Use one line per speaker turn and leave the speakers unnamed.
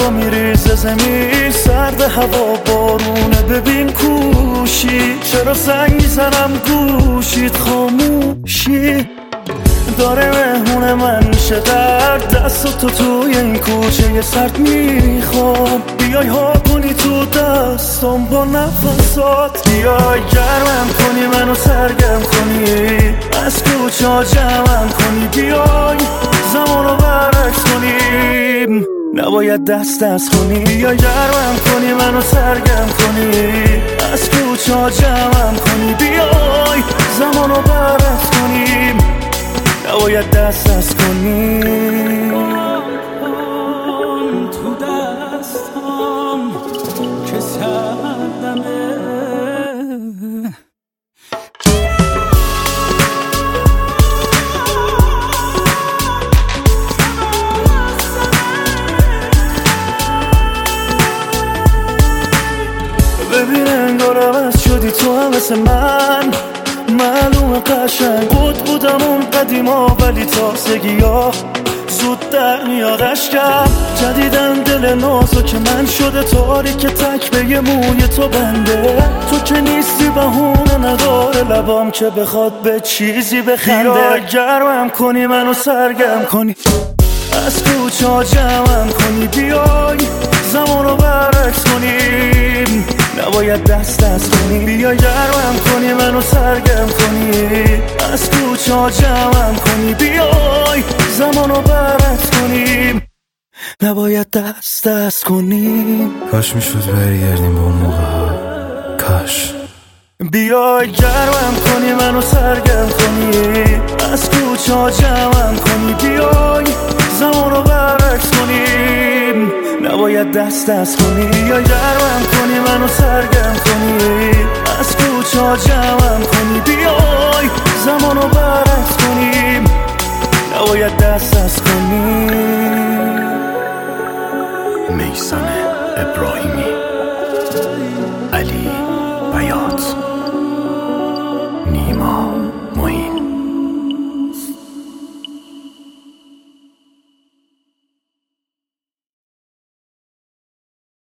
برقا میریزه زمین، سرد هوا بارونه ببین کوشی، چرا زنگ میزنم گوشید خاموشی داره مهمون من میشه در دست تو توی این کوچه سرد میخوام بیای ها کنی تو دستم با نفسات، بیای گرمم کنی منو سرگرم کنی از کوچه ها جمعم کنی، بیای زمانو برعکس کنیم نباید دست کنی، بیای گرمم کنی منو سرگرم کنی از کوچه ها جمعم کنی، بیای زمانو برعکس کنیم نباید دست کنی
تو دستم که سردمه
ببین انگار عوض شدی تو هم مثل من، معلومه قشنگ بودم اون قدیما ولی تازگی ها زود در میاد اشکم، جدیدن دل نازو که من شده تاریک تک به یه موی تو بنده، تو که نیستی بهونه نداره لبام که بخواد به چیزی بخنده، گرمم کنی منو سرگرم کنی از کوچه ها جمعم کنی، بیای زمانو برعکس کنیم نباید دست کنی، بیای گرمم کنی منو سرگرم کنی از کوچه ها جمعم کنی، بیای زمانو برعکس کنیم نباید دست کنیم.
کاش میشد برگردیم با اون موقع ها، کاش
بیای گرمم کنی منو سرگرم کنی از کوچه ها جمعم کنی، بیای زمانو برعکس کنیم نباید دست کنی، بیای گرمم کنی منو سرگرم کنی از کوچه ها جمعم کنی، بیای زمانو برعکس کنیم نباید دست کنی.
میثم ابراهیم